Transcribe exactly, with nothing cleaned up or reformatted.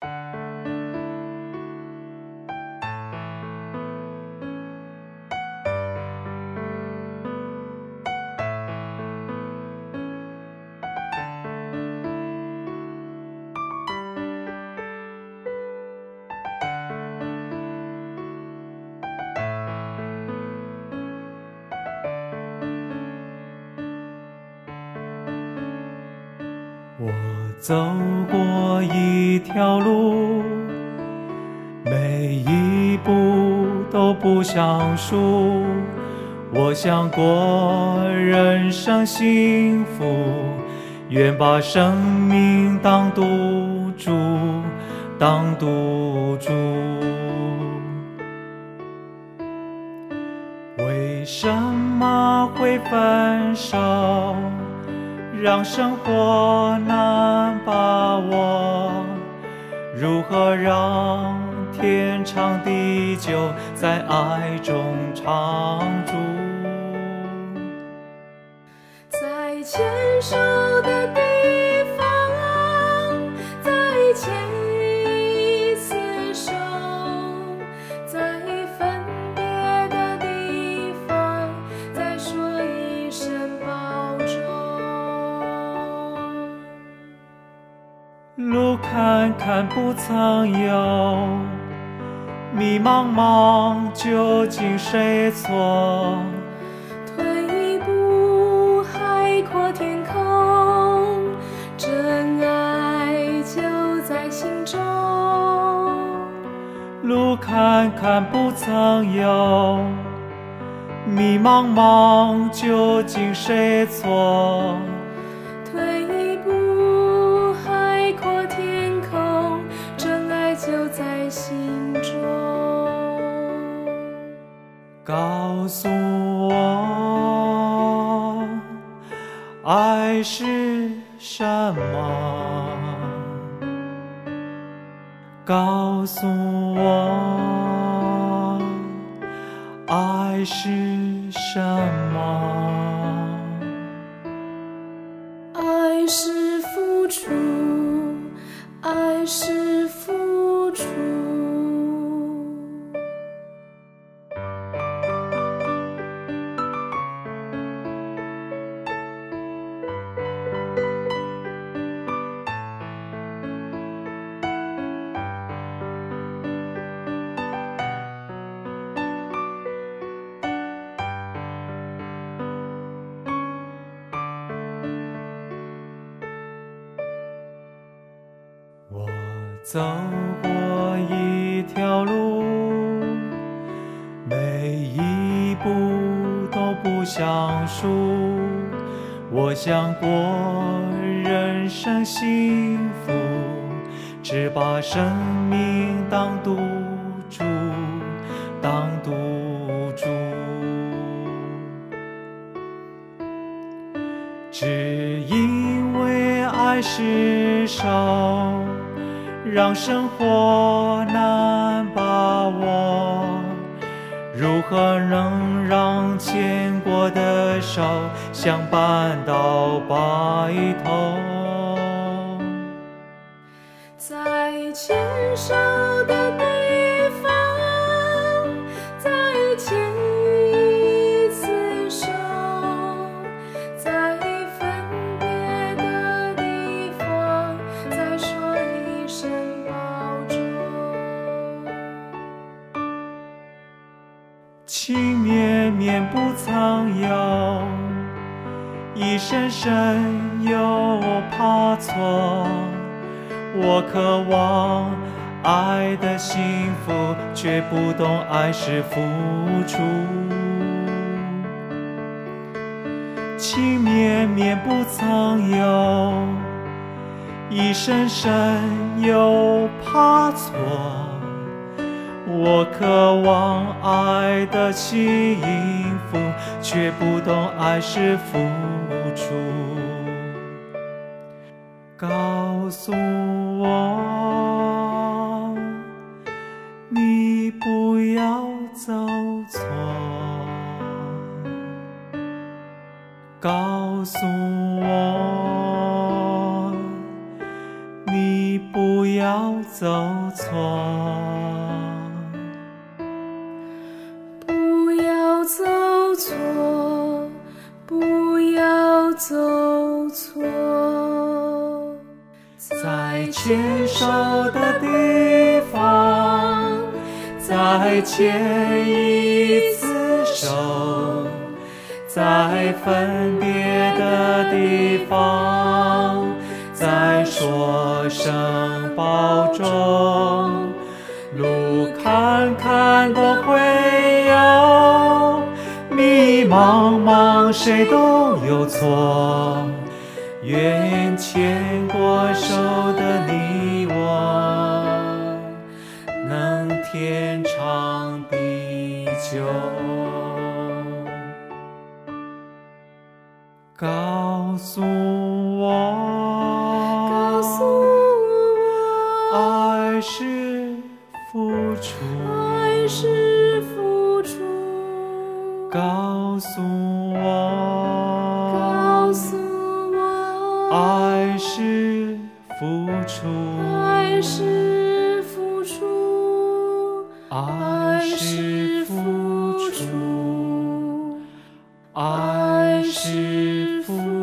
我走过一条路，每一步都不相数。我想过人生幸福，愿把生命当赌注，当赌注。为什么会分手？让生活难把握，如何让天长地久在爱中常驻？ 在牵手的地方，再牵一次手，在分别的地方，再说一声保重。 路看看不曾有，迷茫茫究竟谁错？ 退一步海阔天空，真爱就在心中。 路看看不曾有，迷茫茫究竟谁错？ 退一步海阔天空，真爱就在心中。 告诉我，爱是什么？告诉我，爱是什么？ 爱是付出，爱是付出。 我走过一条路，每一步都不相数。我想过人生幸福，只把生命当赌注，当赌注。只因为爱是手，让生活难把握，如何能让牵过的手相伴到白头？ 在牵手的地方，再牵一次手，在分别的地方，再说一声保重。 情绵绵不曾有，一声声又怕错。我渴望爱的幸福，却不懂爱是付出。情绵绵不曾有，一声声又怕错。我渴望爱的幸福，却不懂爱是付出。告诉我，你不要走错。告诉我，你不要走错， 不要走错，不要走错。 在牵手的地方，再牵一次手，在分别的地方，再说声保重。路看看都会有，迷茫茫谁都有错。愿牵过手的你我，能天长地久。告诉我， 告诉我， 爱是付出。 爱是付出。 告诉我， 告诉我， 爱是付出。 爱是付出。 爱是付出。爱是付出。